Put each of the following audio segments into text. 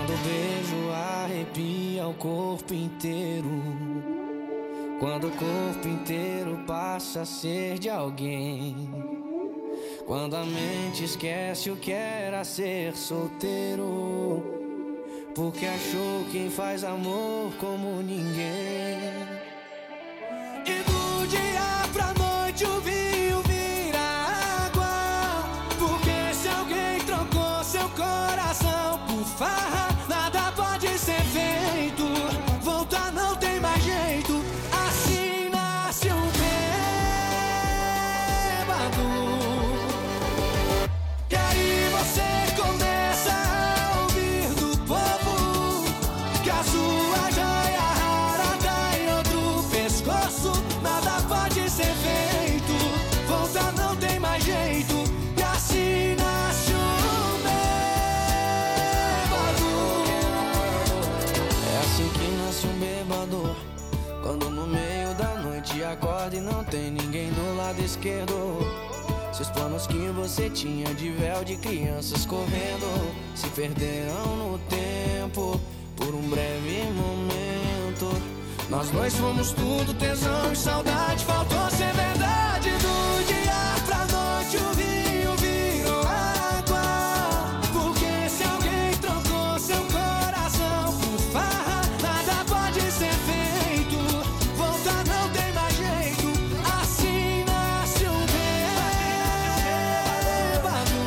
Quando o beijo arrepia o corpo inteiro, quando o corpo inteiro passa a ser de alguém, quando a mente esquece o que era ser solteiro, porque achou quem faz amor como ninguém. E do dia pra noite o vinho vira água, porque se alguém trocou seu coração por farra, nada pode ser feito, voltar não tem mais jeito. Assim nasce um bêbado, e aí você começa a ouvir do povo que a sua joia rara tá em outro pescoço. Nada pode ser feito, voltar não tem mais jeito. E assim nasce um bêbado. É assim que nasce um bêbado, quando no meio da noite acorda e não tem ninguém do lado esquerdo. Seus planos que você tinha de véu de crianças correndo se perderão no tempo por um breve momento. Nós dois fomos tudo, tesão e saudade, faltou ser verdade. Do dia pra noite o vinho virou água, porque se alguém trocou seu coração por farra, nada pode ser feito, voltar não tem mais jeito. Assim nasce um bêbado,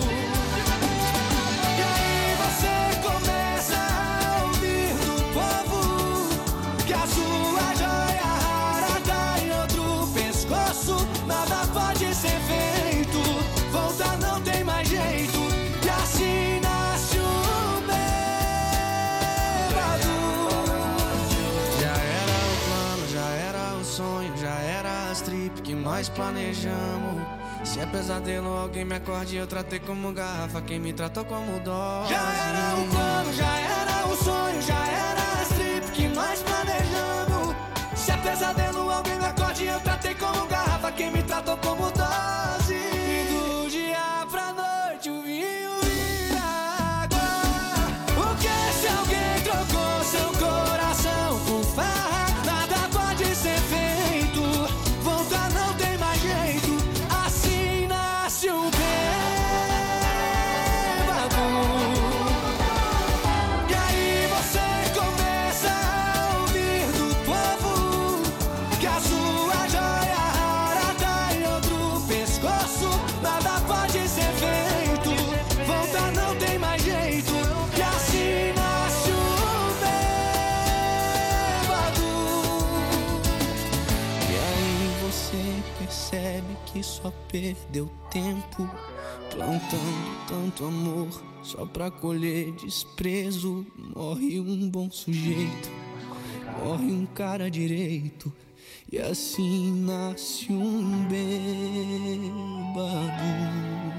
e aí você começa a ouvir do povo que a sua joia rara tá em outro pescoço. Nada pode ser feito, voltar não tem mais jeito. E assim nasce um bêbado. Já era o plano, já era o sonho, já era as trip que nós planejamos. Se é pesadelo, alguém me acorde e eu tratei como garrafa quem me tratou como dose. Já era o plano, já era o sonho, já era as trip que nós planejamos. Se é pesadelo, alguém me acorde e eu tratei como garrafa quem me tratou como dose. E do dia pra noite o vinho vira água, porque se alguém trocou seu coração por farra, nada pode ser feito, voltar não tem mais jeito. Assim nasce um bêbado, e aí você começa a ouvir do povo que a sua joia rara tá em outro pescoço. Nada pode ser feito, voltar não tem mais jeito. E assim nasce um bêbado, e aí você percebe que só perdeu tempo plantando tanto amor só pra colher desprezo. Morre um bom sujeito, morre um cara direito, e assim nasce um bêbado.